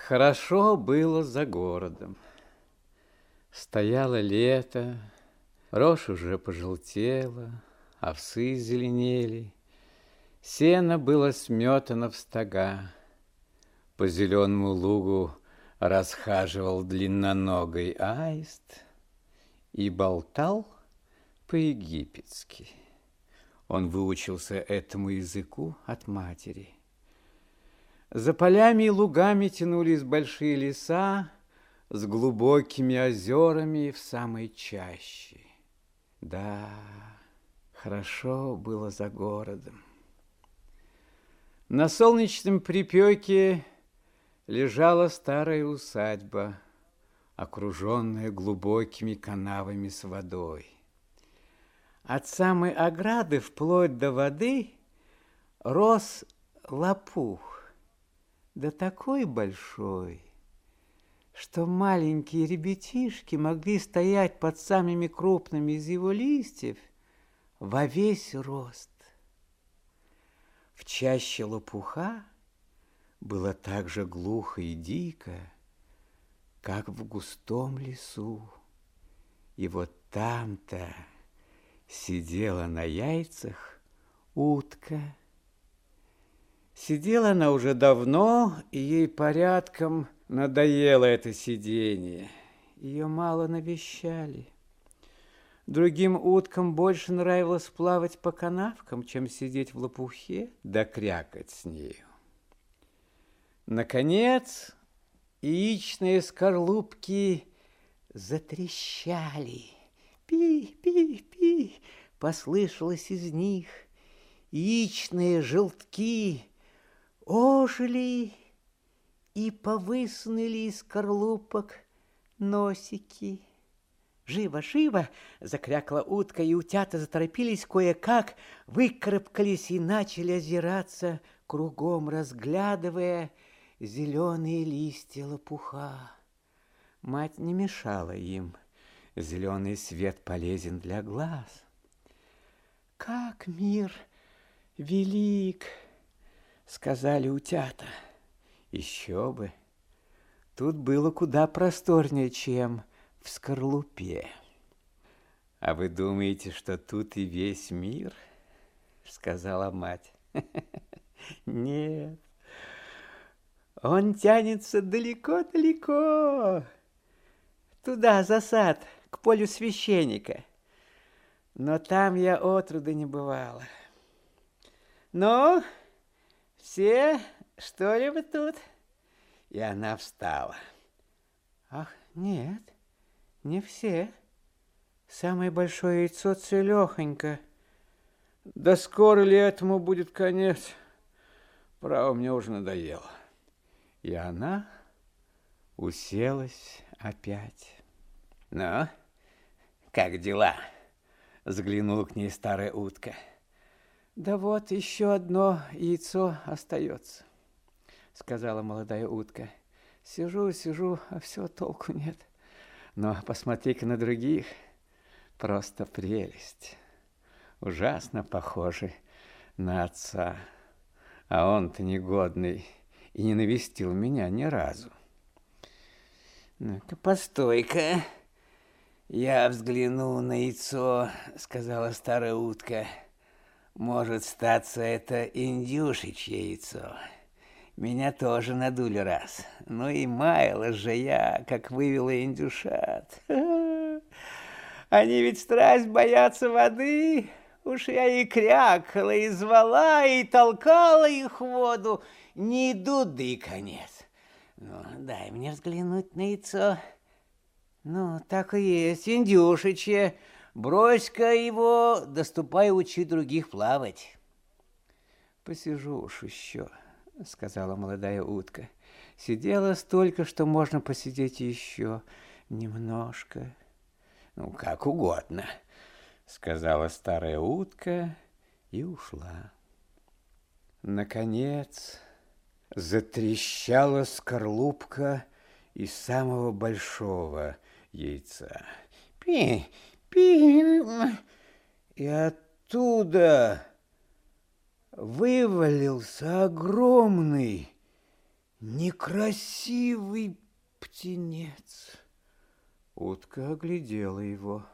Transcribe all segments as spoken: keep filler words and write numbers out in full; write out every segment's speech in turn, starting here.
Хорошо было за городом. Стояло лето, рожь уже пожелтела, овсы зеленели, сено было сметано в стога. По зеленому лугу расхаживал длинноногий аист и болтал по-египетски. Он выучился этому языку от матери. За полями и лугами тянулись большие леса с глубокими озерами в самой чаще. Да, хорошо было за городом. На солнечном припеке лежала старая усадьба, окруженная глубокими канавами с водой. От самой ограды вплоть до воды рос лопух, да такой большой, что маленькие ребятишки могли стоять под самыми крупными из его листьев во весь рост. В чаще лопуха было так же глухо и дико, как в густом лесу. И вот там-то сидела на яйцах утка. Сидела она уже давно, и ей порядком надоело это сидение. Ее мало навещали. Другим уткам больше нравилось плавать по канавкам, чем сидеть в лопухе да крякать с нею. Наконец, яичные скорлупки затрещали. Пи-пи-пи, послышалось из них. Яичные желтки ожили и повысунули из скорлупок носики. «Живо, живо!» — закрякла утка, и утята заторопились кое-как, выкарабкались и начали озираться кругом, разглядывая зеленые листья лопуха. Мать не мешала им. Зеленый свет полезен для глаз. «Как мир велик!» — сказали утята. Еще бы! Тут было куда просторнее, чем в скорлупе. «А вы думаете, что тут и весь мир?» — сказала мать. «Нет, он тянется далеко-далеко, туда, за сад, к полю священника. Но там я отроду не бывала. Ну, все, что ли, вы тут?» И она встала. «Ах, нет, не все. Самое большое яйцо целехонько. Да скоро ли этому будет конец? Право, мне уже надоело». И она уселась опять. «Ну, как дела?» — заглянула к ней старая утка. «Да вот еще одно яйцо остается», — сказала молодая утка. «Сижу, сижу, а все толку нет. Но посмотри-ка на других. Просто прелесть. Ужасно похожи на отца. А он-то негодный и не навестил меня ни разу». «Ну-ка, постой-ка, я взгляну на яйцо», — сказала старая утка. «Может, статься это индюшечье яйцо. Меня тоже надули раз. Ну и маялась же я, как вывела индюшат. Они ведь страсть боятся воды. Уж я и крякала, и звала, и толкала их в воду. Не идут, да и конец. Ну, дай мне взглянуть на яйцо. Ну, так и есть, индюшечье. Брось-ка его, доступай учи других плавать». «Посижу уж еще», — сказала молодая утка. «Сидела столько, что можно посидеть еще немножко». «Ну, как угодно», — сказала старая утка и ушла. Наконец затрещала скорлупка из самого большого яйца. «Пи, пи!» И оттуда вывалился огромный, некрасивый птенец. Утка оглядела его.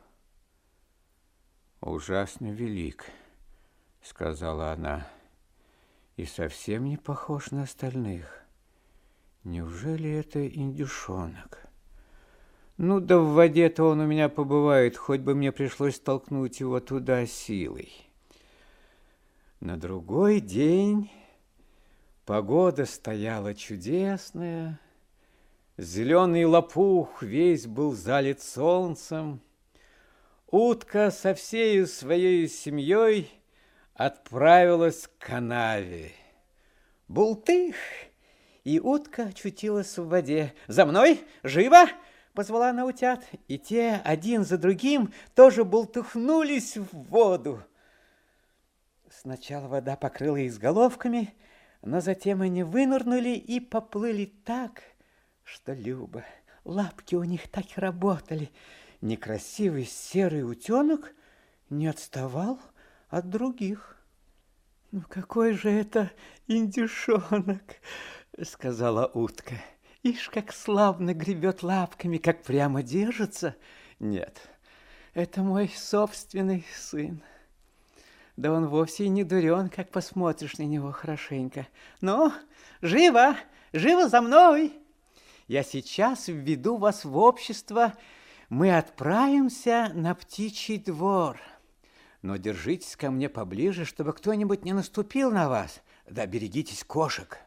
Ужасно велик, сказала она, и совсем не похож на остальных. Неужели это индюшонок? Ну да в воде-то он у меня побывает, хоть бы мне пришлось толкнуть его туда силой. На другой день погода стояла чудесная, зеленый лопух весь был залит солнцем. Утка со всей своей семьей отправилась к канаве. Бултых! И утка очутилась в воде. «За мной! Живо!» — позвала она утят. И те один за другим тоже бултыхнулись в воду. Сначала вода покрыла их с головками, но затем они вынырнули и поплыли так, что любо. Лапки у них так и работали. Некрасивый серый утенок не отставал от других. «Ну какой же это индюшонок!» — сказала утка. «Ишь, как славно гребет лапками, как прямо держится!» «Нет, это мой собственный сын. Да он вовсе и не дурен, как посмотришь на него хорошенько. Ну, живо, живо за мной! Я сейчас введу вас в общество. Мы отправимся на птичий двор. Но держитесь ко мне поближе, чтобы кто-нибудь не наступил на вас. Да берегитесь кошек».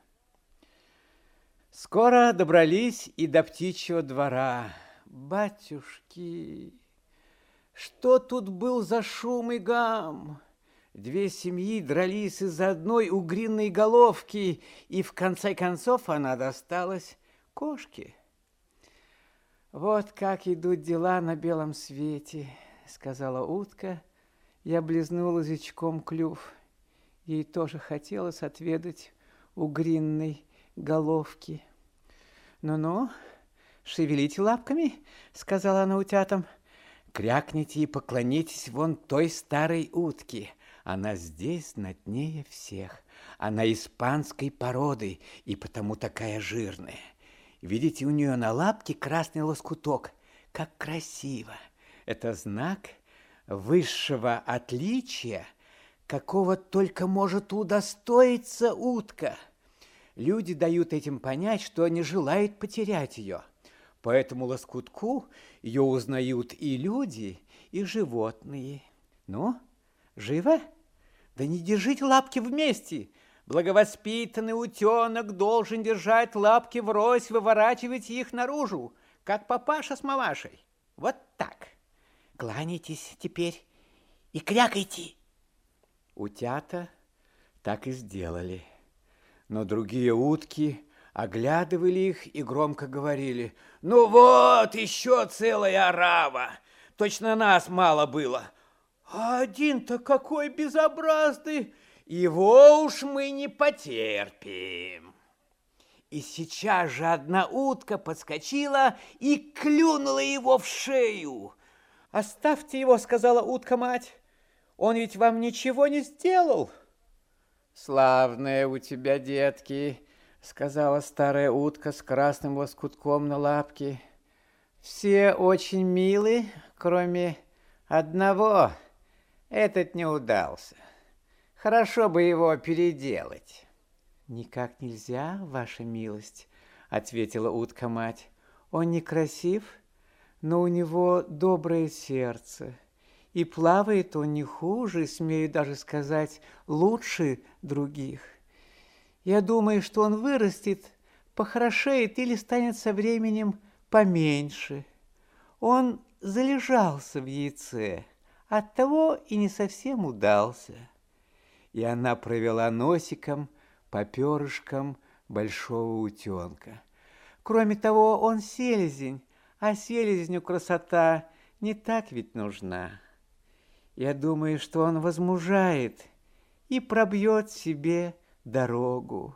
Скоро добрались и до птичьего двора. Батюшки, что тут был за шум и гам? Две семьи дрались из-за одной угриной головки, и в конце концов она досталась кошке. «Вот как идут дела на белом свете», — сказала утка. Я облизнула язычком клюв. Ей тоже хотелось отведать угринной головки. «Ну-ну, шевелите лапками», — сказала она утятам. «Крякните и поклонитесь вон той старой утке. Она здесь знатнее всех. Она испанской породы и потому такая жирная. Видите, у нее на лапке красный лоскуток. Как красиво! Это знак высшего отличия, какого только может удостоиться утка. Люди дают этим понять, что не желают потерять ее. По этому лоскутку ее узнают и люди, и животные. Ну, живо? Да не держите лапки вместе. Благовоспитанный утенок должен держать лапки врозь, выворачивать их наружу, как папаша с мамашей. Вот так. Кланяйтесь теперь и крякайте». Утята так и сделали. Но другие утки оглядывали их и громко говорили: «Ну вот, еще целая орава! Точно нас мало было! А один-то какой безобразный! Его уж мы не потерпим!» И сейчас же одна утка подскочила и клюнула его в шею. «Оставьте его, — сказала утка-мать, — он ведь вам ничего не сделал». «Славные у тебя детки, — сказала старая утка с красным лоскутком на лапке. — Все очень милы, кроме одного. Этот не удался. Хорошо бы его переделать». «Никак нельзя, ваша милость, — ответила утка-мать. — Он некрасив, но у него доброе сердце, и плавает он не хуже, смею даже сказать, лучше других. Я думаю, что он вырастет, похорошеет или станет со временем поменьше. Он залежался в яйце, оттого и не совсем удался». И она провела носиком по перышкам большого утенка. «Кроме того, он селезень, а селезню красота не так ведь нужна. Я думаю, что он возмужает и пробьет себе дорогу».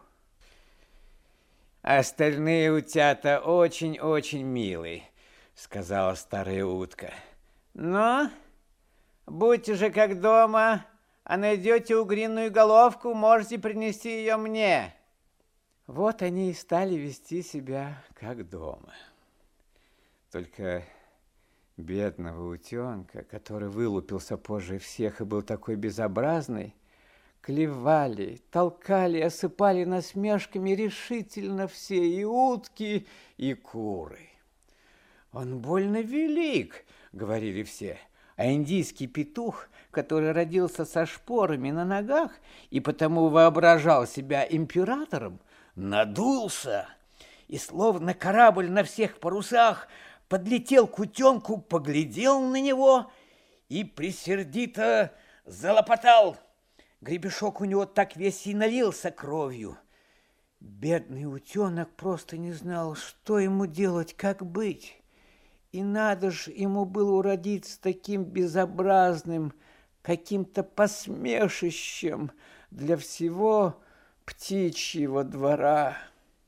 «Остальные утята очень-очень милые, — сказала старая утка. — Но будьте же как дома, а найдете угриную головку, можете принести ее мне». Вот они и стали вести себя как дома. Только бедного утенка, который вылупился позже всех и был такой безобразный, клевали, толкали, осыпали насмешками решительно все, и утки, и куры. «Он больно велик», — говорили все, а индийский петух, который родился со шпорами на ногах и потому воображал себя императором, надулся и, словно корабль на всех парусах, подлетел к утенку, поглядел на него и присердито залопотал. Гребешок у него так весь и налился кровью. Бедный утенок просто не знал, что ему делать, как быть. И надо ж ему было уродиться таким безобразным, каким-то посмешищем для всего птичьего двора.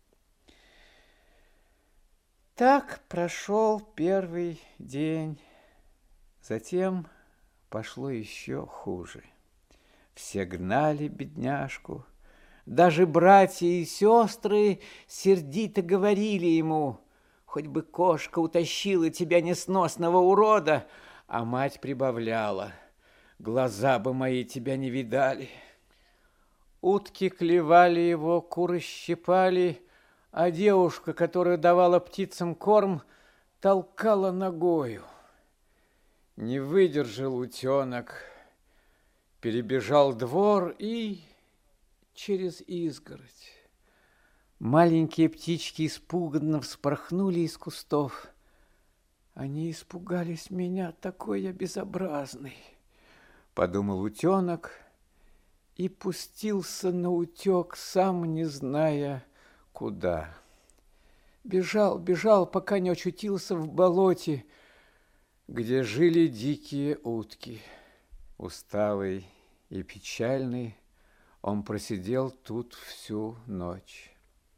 Так прошел первый день. Затем пошло еще хуже. Все гнали бедняжку. Даже братья и сестры сердито говорили ему: «Хоть бы кошка утащила тебя, несносного урода!» А мать прибавляла: «Глаза бы мои тебя не видали». Утки клевали его, куры щипали, а девушка, которая давала птицам корм, толкала ногою. Не выдержал утенок, перебежал двор и через изгородь. Маленькие птички испуганно вспорхнули из кустов. Они испугались меня, такой я безобразный, подумал утенок и пустился наутек, сам не зная куда. Бежал, бежал, пока не очутился в болоте, где жили дикие утки. Усталый и печальный, он просидел тут всю ночь.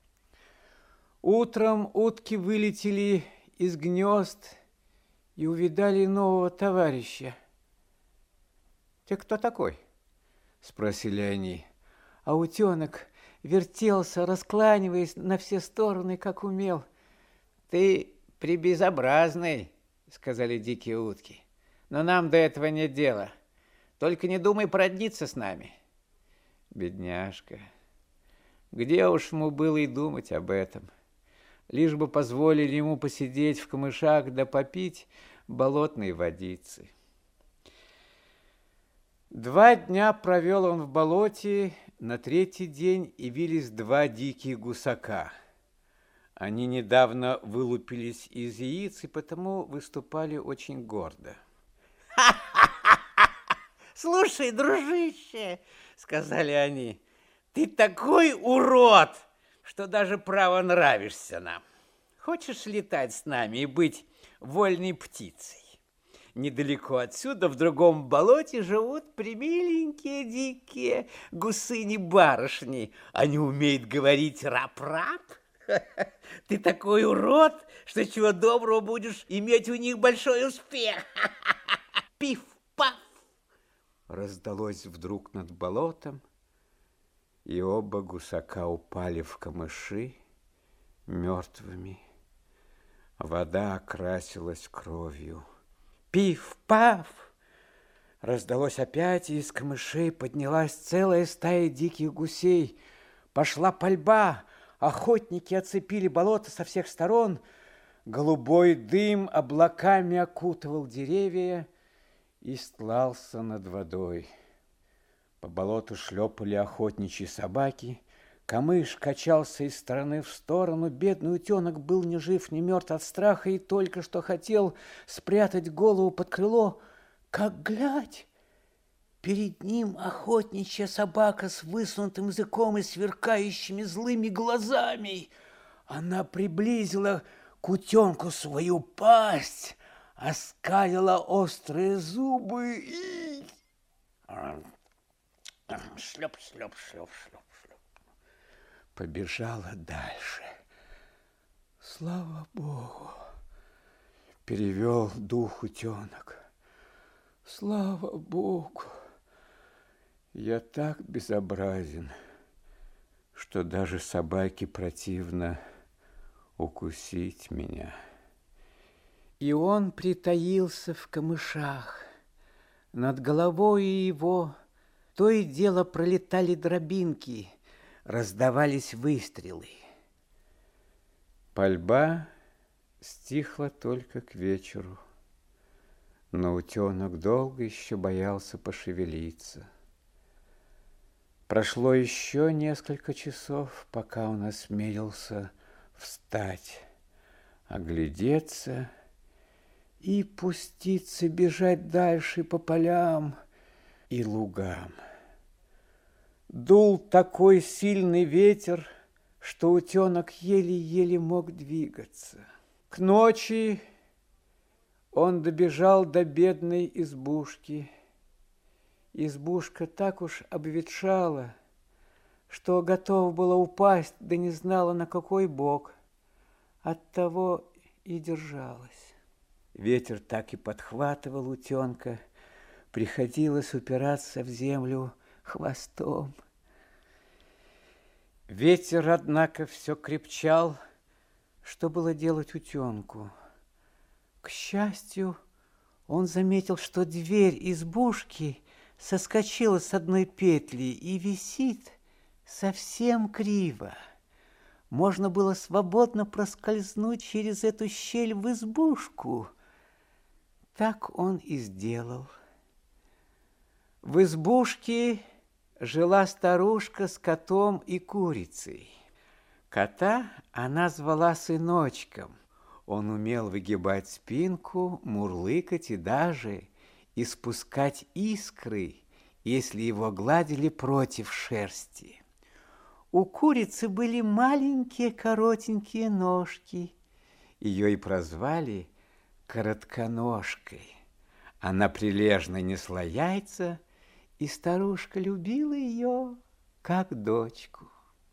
Утром утки вылетели из гнезд и увидали нового товарища. «Ты кто такой?» – спросили они. А утенок вертелся, раскланиваясь на все стороны, как умел. «Ты прибезобразный», – сказали дикие утки, – «но нам до этого нет дела. Только не думай породниться с нами». Бедняжка, где уж ему было и думать об этом? Лишь бы позволили ему посидеть в камышах да попить болотной водицы. Два дня провел он в болоте, на третий день явились два дикие гусака. Они недавно вылупились из яиц и потому выступали очень гордо. «Слушай, дружище, — сказали они, — ты такой урод, что даже право нравишься нам. Хочешь летать с нами и быть вольной птицей? Недалеко отсюда, в другом болоте, живут примиленькие дикие гусыни-барышни. Они умеют говорить рап-рап. Ты такой урод, что чего доброго будешь иметь у них большой успех. Пиф-паф!» Раздалось вдруг над болотом, и оба гусака упали в камыши мертвыми. Вода окрасилась кровью. Пиф-паф! Раздалось опять, и из камышей поднялась целая стая диких гусей. Пошла пальба, охотники оцепили болото со всех сторон. Голубой дым облаками окутывал деревья и стлался над водой. По болоту шлепали охотничьи собаки. Камыш качался из стороны в сторону. Бедный утенок был ни жив, ни мертв от страха и только что хотел спрятать голову под крыло, как глядь, перед ним охотничья собака с высунутым языком и сверкающими злыми глазами. Она приблизила к утенку свою пасть, оскалила острые зубы и... Шлеп, шлеп, шлеп, шлеп. Побежала дальше. Слава Богу, перевел дух утенок. Слава Богу, я так безобразен, что даже собаке противно укусить меня. И он притаился в камышах. Над головой его то и дело пролетали дробинки, раздавались выстрелы. Пальба стихла только к вечеру, но утенок долго еще боялся пошевелиться. Прошло еще несколько часов, пока он осмелился встать, оглядеться и пуститься бежать дальше по полям и лугам. Дул такой сильный ветер, что утенок еле-еле мог двигаться. К ночи он добежал до бедной избушки. Избушка так уж обветшала, что готова была упасть, да не знала, на какой бок. Оттого и держалась. Ветер так и подхватывал утенка, приходилось упираться в землю хвостом. Ветер, однако, все крепчал. Что было делать утенку? К счастью, он заметил, что дверь избушки соскочила с одной петли и висит совсем криво. Можно было свободно проскользнуть через эту щель в избушку. Так он и сделал. В избушке жила старушка с котом и курицей. Кота она звала сыночком. Он умел выгибать спинку, мурлыкать и даже испускать искры, если его гладили против шерсти. У курицы были маленькие коротенькие ножки. Ее и прозвали Коротконожкой. Она прилежно несла яйца, и старушка любила ее, как дочку.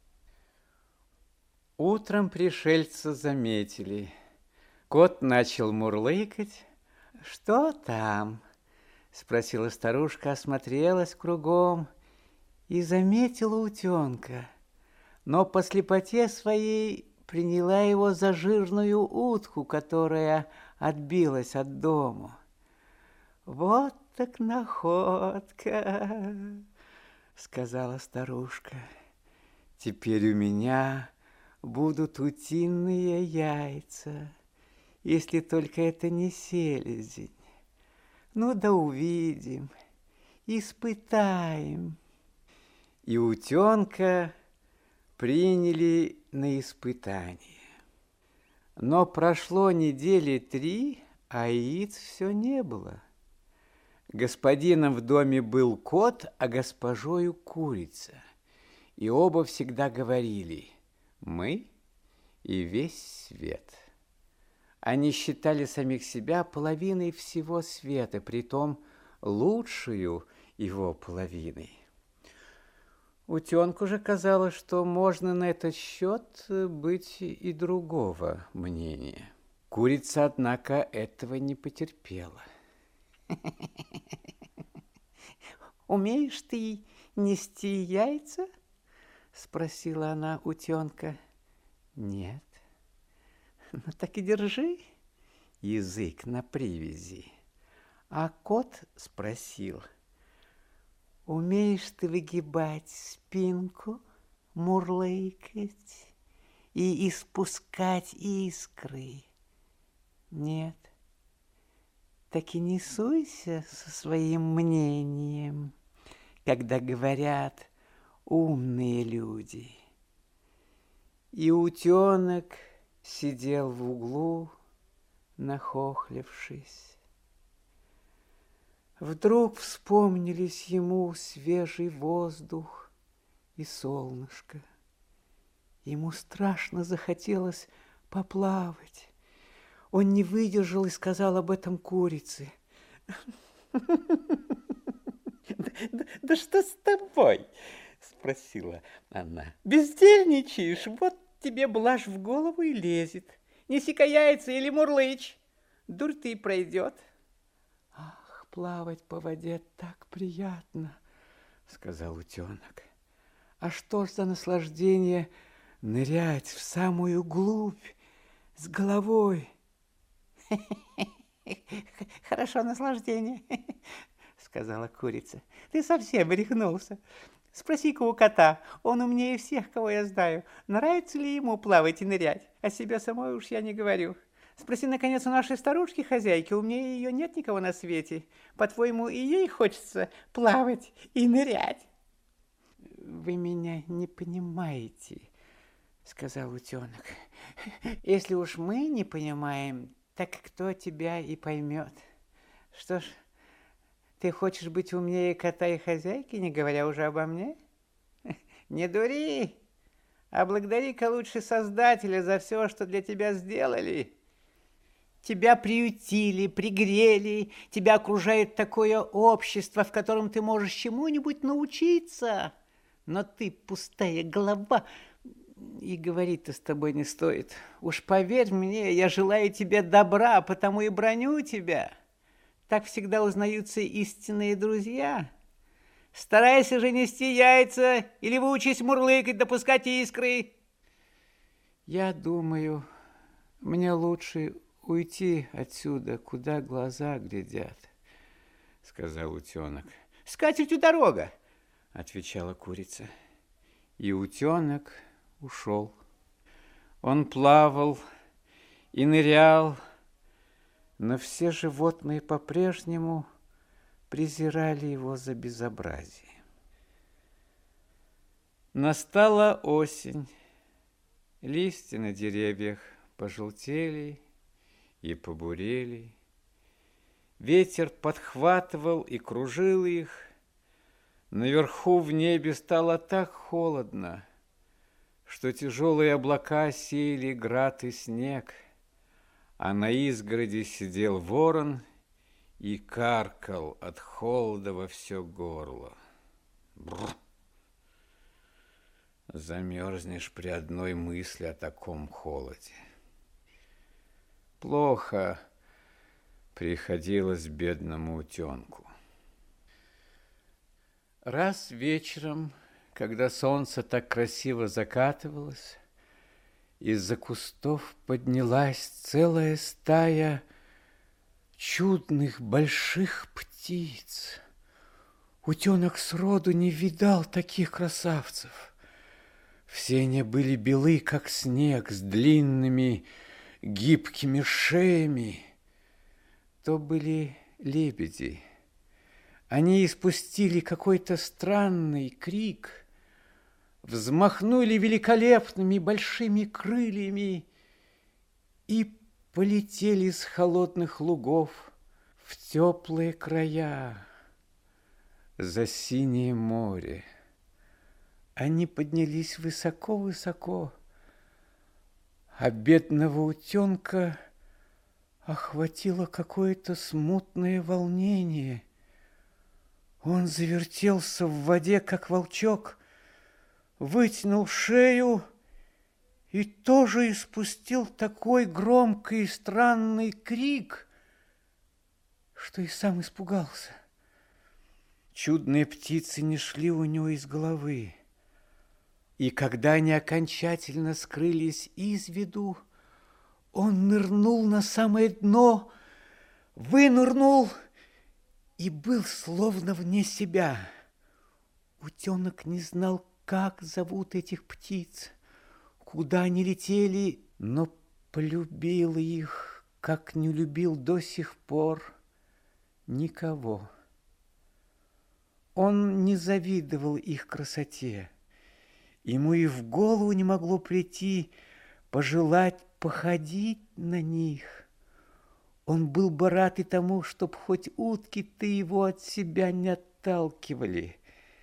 Утром пришельца заметили. Кот начал мурлыкать. «Что там?» — спросила старушка, осмотрелась кругом и заметила утенка, но по слепоте своей приняла его за жирную утку, которая отбилась от дому. «Вот так находка!» — сказала старушка. «Теперь у меня будут утиные яйца, если только это не селезень. Ну да увидим, испытаем». И утенка приняли на испытание. Но прошло недели три, а яиц все не было. Господином в доме был кот, а госпожою курица. И оба всегда говорили: «Мы и весь свет». Они считали самих себя половиной всего света, притом лучшую его половиной. Утенку же казалось, что можно на этот счет быть и другого мнения. Курица, однако, этого не потерпела. «Умеешь ты нести яйца?» — спросила она утенка. «Нет». «Ну так и держи язык на привязи». А кот спросил: «Умеешь ты выгибать спинку, мурлыкать и испускать искры?» «Нет». «Так и не суйся со своим мнением, когда говорят умные люди». И утенок сидел в углу, нахохлившись. Вдруг вспомнились ему свежий воздух и солнышко. Ему страшно захотелось поплавать. Он не выдержал и сказал об этом курице. «Да что с тобой?» — спросила она. «Бездельничаешь, вот тебе блажь в голову и лезет. Неси-ка яйца или мурлычь, дурь ты и пройдет». «Ах, плавать по воде так приятно», — сказал утенок. А что ж за наслаждение нырять в самую глубь с головой? Хорошо наслаждение, сказала курица. Ты совсем рехнулся. Спроси-ка у кота, он умнее всех, кого я знаю. Нравится ли ему плавать и нырять? О себе самой уж я не говорю. Спроси, наконец, у нашей старушки-хозяйки, умнее ее нет никого на свете. По-твоему, и ей хочется плавать и нырять? Вы меня не понимаете, сказал утенок. Если уж мы не понимаем, так кто тебя и поймет? Что ж, ты хочешь быть умнее кота и хозяйки, не говоря уже обо мне? Не дури, а благодари-ка лучше Создателя за все, что для тебя сделали. Тебя приютили, пригрели, тебя окружает такое общество, в котором ты можешь чему-нибудь научиться. Но ты пустая голова, и говорить-то с тобой не стоит. Уж поверь мне, я желаю тебе добра, потому и браню тебя. Так всегда узнаются истинные друзья. Старайся же нести яйца, или выучись мурлыкать, допускать искры. Я думаю, мне лучше уйти отсюда, куда глаза глядят, сказал утенок. С катертью дорога, отвечала курица. И утенок ушел. Он плавал и нырял, но все животные по-прежнему презирали его за безобразие. Настала осень. Листья на деревьях пожелтели и побурели. Ветер подхватывал и кружил их. Наверху в небе стало так холодно, что тяжелые облака сеяли град и снег, а на изгороди сидел ворон и каркал от холода во все горло. Бррр. Замерзнешь при одной мысли о таком холоде. Плохо приходилось бедному утенку. Раз вечером, когда солнце так красиво закатывалось, из-за кустов поднялась целая стая чудных больших птиц. Утенок сроду не видал таких красавцев. Все они были белы, как снег, с длинными гибкими шеями. То были лебеди. Они испустили какой-то странный крик, взмахнули великолепными большими крыльями и полетели с холодных лугов в теплые края, за синее море. Они поднялись высоко-высоко, а бедного утенка охватило какое-то смутное волнение. Он завертелся в воде, как волчок, вытянул шею и тоже испустил такой громкий и странный крик, что и сам испугался. Чудные птицы не шли у него из головы, и когда они окончательно скрылись из виду, он нырнул на самое дно, вынырнул и был словно вне себя. Утенок не знал, как зовут этих птиц, куда они летели, но полюбил их, как не любил до сих пор никого. Он не завидовал их красоте. Ему и в голову не могло прийти пожелать походить на них. Он был бы рад и тому, чтоб хоть утки-то его от себя не отталкивали.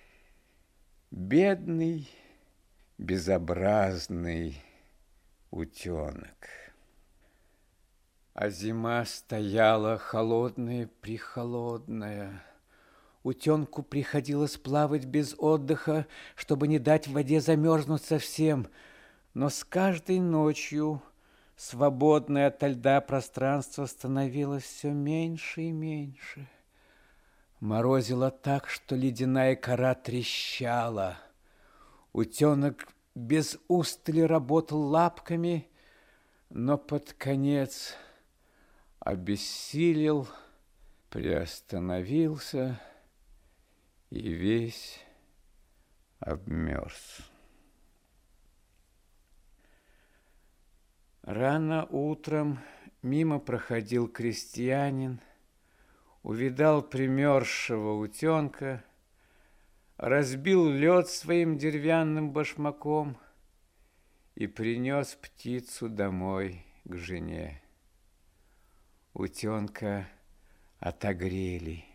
Бедный, безобразный утенок. А зима стояла холодная-прехолодная. Утенку приходилось плавать без отдыха, чтобы не дать в воде замерзнуть совсем. Но с каждой ночью свободное ото льда пространство становилось все меньше и меньше. Морозило так, что ледяная кора трещала. Утенок без устали работал лапками, но под конец обессилел, приостановился и весь обмерз. Рано утром мимо проходил крестьянин, увидал примерзшего утенка, разбил лед своим деревянным башмаком и принес птицу домой к жене. Утенка отогрели.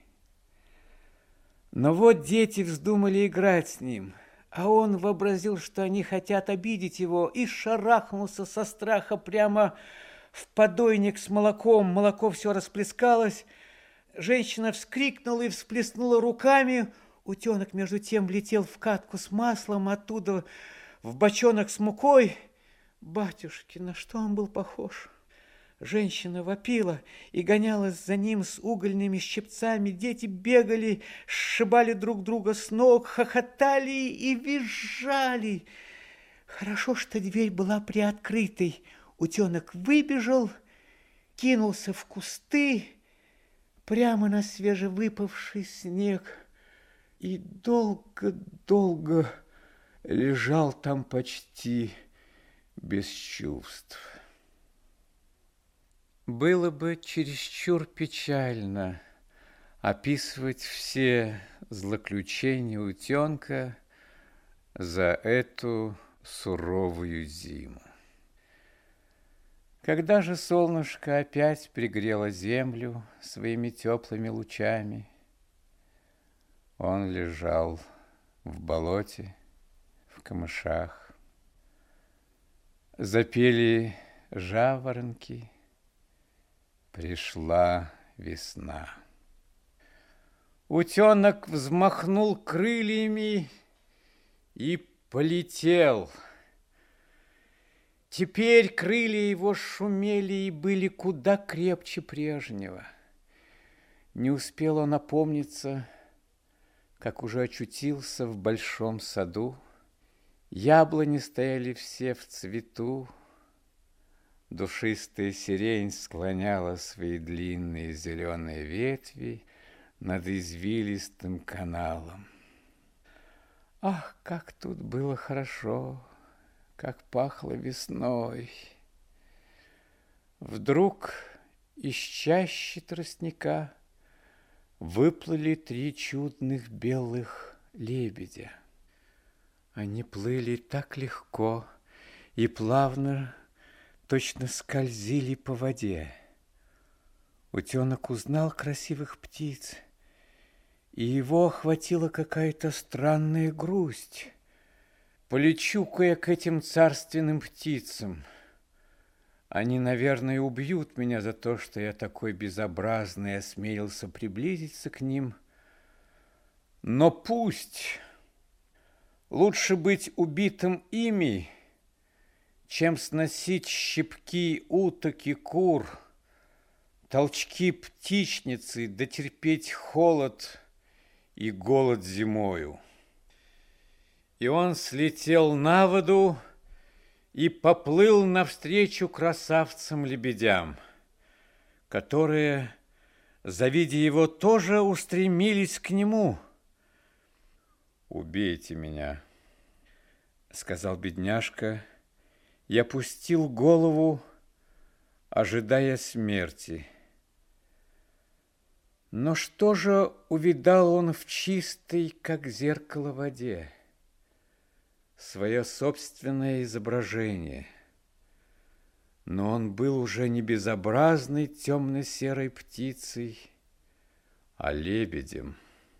Но вот дети вздумали играть с ним, а он вообразил, что они хотят обидеть его, и шарахнулся со страха прямо в подойник с молоком. Молоко все расплескалось. Женщина вскрикнула и всплеснула руками. Утенок между тем влетел в катку с маслом, оттуда в бочонок с мукой. Батюшки, на что он был похож? Женщина вопила и гонялась за ним с угольными щипцами. Дети бегали, сшибали друг друга с ног, хохотали и визжали. Хорошо, что дверь была приоткрытой. Утенок выбежал, кинулся в кусты, прямо на свежевыпавший снег, и долго-долго лежал там почти без чувств. Было бы чересчур печально описывать все злоключения утенка за эту суровую зиму. Когда же солнышко опять пригрело землю своими теплыми лучами, он лежал в болоте, в камышах. Запели жаворонки, пришла весна. Утенок взмахнул крыльями и полетел. Теперь крылья его шумели и были куда крепче прежнего. Не успел он опомниться, как уже очутился в большом саду. Яблони стояли все в цвету, душистая сирень склоняла свои длинные зеленые ветви над извилистым каналом. Ах, как тут было хорошо, как пахло весной! Вдруг из чащи тростника выплыли три чудных белых лебедя. Они плыли так легко и плавно, точно скользили по воде. Утенок узнал красивых птиц, и его охватила какая-то странная грусть. Полечу-ка я к этим царственным птицам. Они, наверное, убьют меня за то, что я такой безобразный осмелился приблизиться к ним. Но пусть. Лучше быть убитым ими, чем сносить щипки уток и кур, толчки птичницы, да терпеть холод и голод зимою. И он слетел на воду и поплыл навстречу красавцам-лебедям, которые, завидя его, тоже устремились к нему. «Убейте меня», — сказал бедняжка, и опустил голову, ожидая смерти. Но что же увидал он в чистой, как зеркало, воде? Свое собственное изображение. Но он был уже не безобразной темно-серой птицей, а лебедем.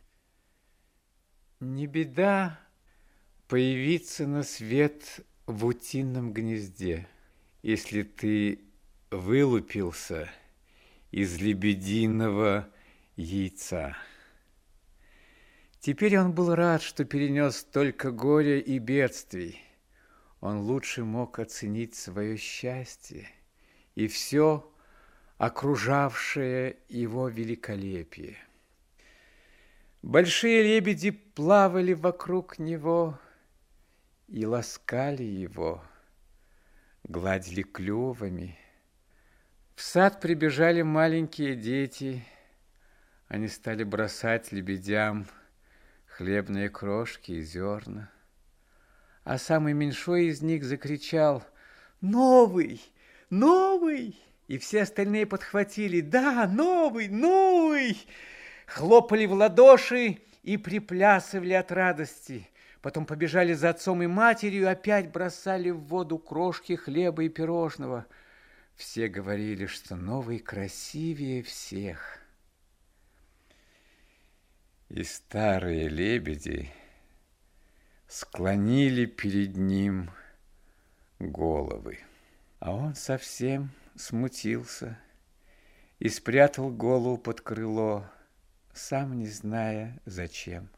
Не беда появиться на свет в утином гнезде, если ты вылупился из лебединого яйца. Теперь он был рад, что перенес столько горя и бедствий. Он лучше мог оценить свое счастье и все окружавшее его великолепие. Большие лебеди плавали вокруг него и ласкали его, гладили клювами. В сад прибежали маленькие дети. Они стали бросать лебедям хлебные крошки и зерна. А самый меньшой из них закричал: «Новый! Новый!» И все остальные подхватили: «Да, новый, новый!» Хлопали в ладоши и приплясывали от радости. Потом побежали за отцом и матерью и опять бросали в воду крошки хлеба и пирожного. Все говорили, что новый красивее всех. И старые лебеди склонили перед ним головы. А он совсем смутился и спрятал голову под крыло, сам не зная зачем.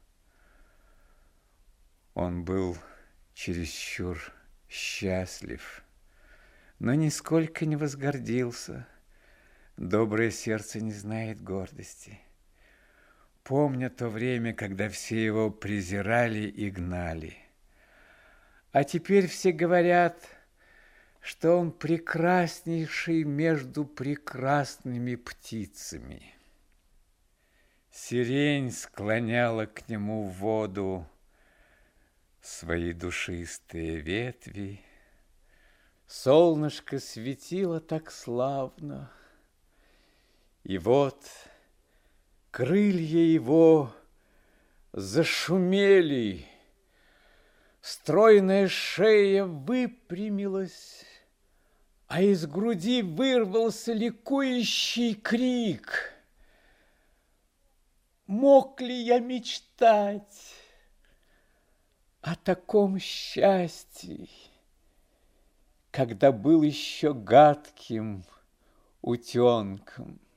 Он был чересчур счастлив, но нисколько не возгордился. Доброе сердце не знает гордости. Помня то время, когда все его презирали и гнали. А теперь все говорят, что он прекраснейший между прекрасными птицами. Сирень склоняла к нему в воду свои душистые ветви. Солнышко светило так славно. И вот крылья его зашумели, стройная шея выпрямилась, а из груди вырвался ликующий крик. Мог ли я мечтать о таком счастье, когда был еще гадким утенком?